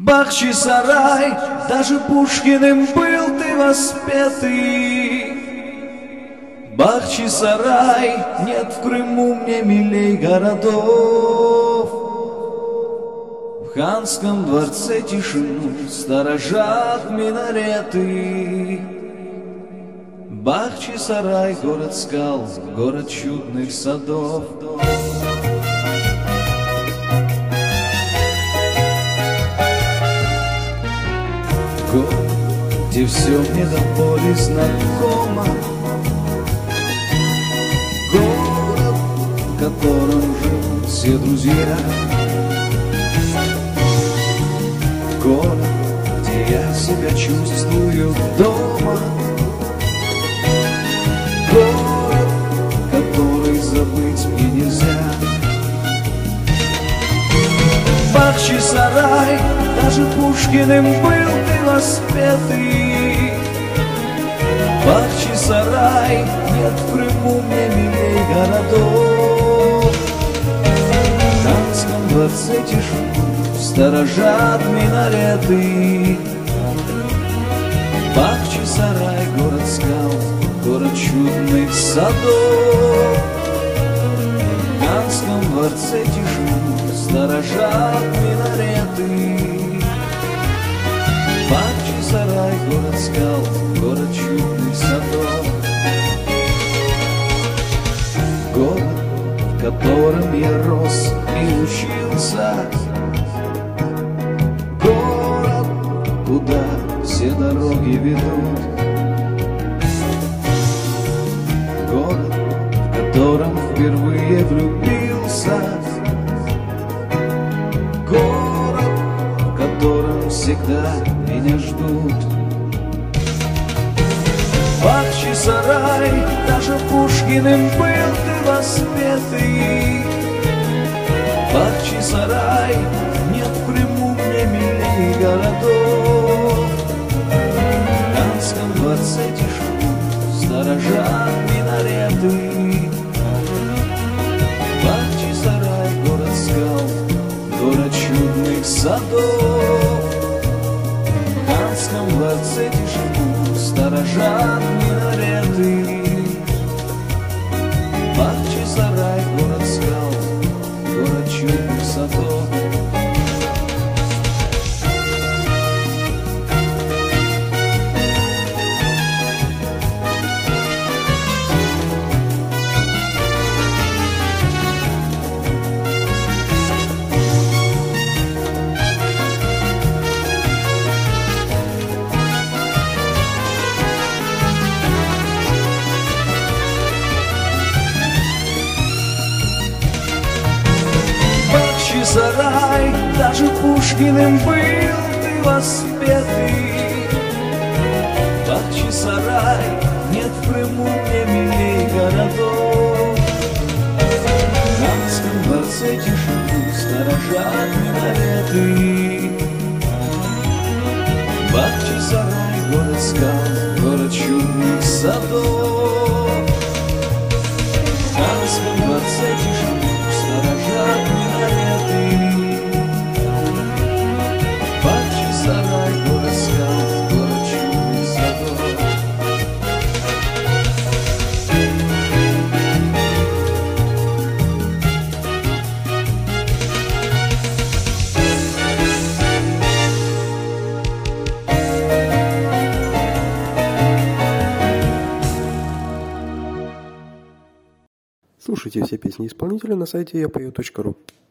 Бахчисарай, даже Пушкиным был ты воспетый. Бахчисарай, нет в Крыму мне милей городов. В ханском дворце тишину сторожат минареты. Бахчисарай, город скал, город чудных садов. Город, где все мне до боли знакомо. Город, в котором живут все друзья. Город, где я себя чувствую дома. Город, который забыть мне нельзя. Бахчисарай, даже Пушкиным был ты воспетый. Бахчисарай, нет в Крыму мне милей городов. В ханском дворце тишину сторожат минареты. Бахчисарай, город скал, город чудных садов. В ханском дворце тишину сторожат минареты. Бахчисарай, город скал, город чудных садов. Город, в котором я рос и учился. Город, куда все дороги ведут. Город, в котором впервые влюбился. Город, в котором всегда меня ждут. Бахчисарай, даже Пушкиным был ты воспетый. Бахчисарай, нет в Крыму мне милей городов. В ханском дворце тишину сторожат минареты. Бахчисарай, город скал, город чудных садов. В ханском дворце тишину сторожат минареты. Бахчисарай, город скал, город чудных садов. Бахчисарай, даже Пушкиным был ты воспетый. Бахчисарай, нет в Крыму мне милей городов. В ханском дворце тишину сторожат минареты. Бахчисарай, город скал, город чудных садов. В ханском дворце тишину сторожат минареты. Бахчисарай, город скал, город чудных садов. Слушайте все песни исполнителя на сайте yapою.ru.